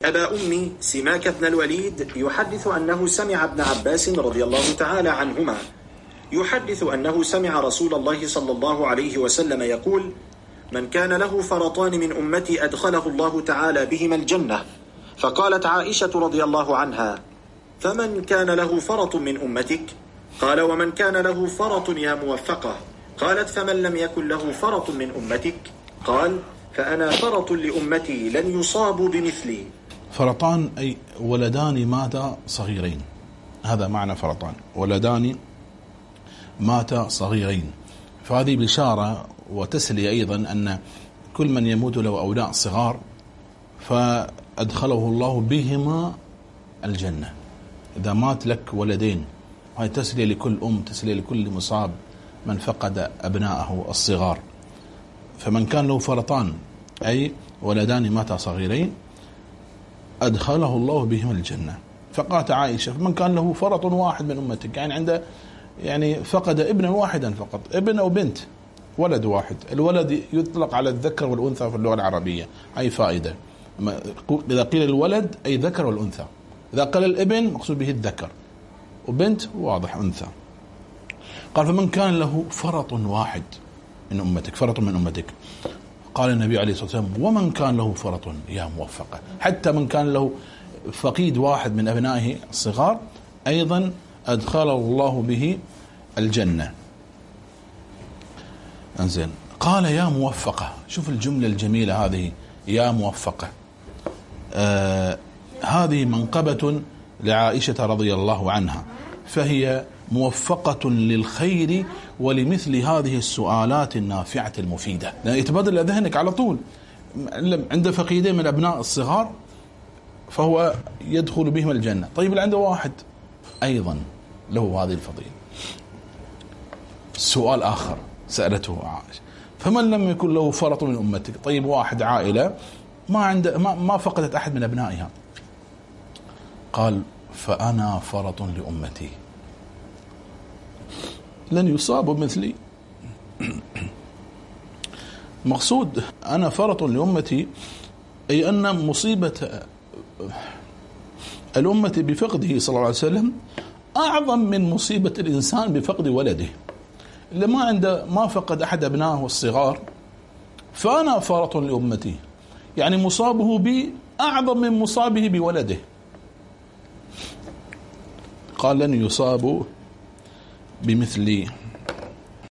أبا أمي سماك بن الوليد يحدث أنه سمع ابن عباس رضي الله تعالى عنهما يحدث أنه سمع رسول الله صلى الله عليه وسلم يقول: من كان له فرطان من أمتي أدخله الله تعالى بهما الجنة. فقالت عائشة رضي الله عنها: فمن كان له فرط من أمتك؟ قال: ومن كان له فرط يا موفقة. قالت: فمن لم يكن له فرط من أمتك؟ قال: فأنا فرط لأمتي لن يصابوا بمثلي. فرطان أي ولدان ماتا صغيرين، هذا معنى فرطان، ولدان ماتا صغيرين. فهذه بشارة وتسلي أيضا أن كل من يموت له أولاد صغار فأدخله الله بهما الجنة. إذا مات لك ولدين، هاي تسلية لكل أم، تسلية لكل مصاب من فقد أبناءه الصغار. فمن كان له فرطان أي ولدان ماتا صغيرين أدخله الله بهما الجنة. فقالت عائشة: فمن كان له فرط واحد من أمتك، يعني عنده فقد ابنا واحدا فقط، ابن أو بنت، ولد واحد. الولد يطلق على الذكر والأنثى في اللغة العربية، أي فائدة. إذا قيل الولد أي ذكر والأنثى، إذا قال الابن مقصود به الذكر، وبنت واضح أنثى. قال: فمن كان له فرط واحد من أمتك، فرط من أمتك. قال النبي عليه الصلاة والسلام: ومن كان له فرط يا موفقة. حتى من كان له فقيد واحد من أبنائه الصغار أيضا أدخله الله به الجنة. انزين. قال: يا موفقة. شوف الجملة الجميلة هذه، يا موفقة. هذه منقبة لعائشة رضي الله عنها، فهي موفقة للخير ولمثل هذه السؤالات النافعة المفيدة. يتبادل ذهنك على طول، عند فقيدين من أبناء الصغار فهو يدخل بهم الجنة. طيب اللي عنده واحد أيضا له هذه الفضيلة. سؤال آخر سألته عائشة: فمن لم يكن له فرط من أمتك؟ طيب واحد عائلة ما فقدت أحد من أبنائها. قال: فأنا فرط لأمتي لن يصابوا مثلي. مقصود أنا فرط لأمتي أي أن مصيبة الأمة بفقده صلى الله عليه وسلم أعظم من مصيبة الإنسان بفقد ولده. اللي ما فقد أحد أبنائه الصغار فأنا فرط لأمتي، يعني مصابه بي أعظم من مصابه بولده. قال: لن يصابوا بمثلي.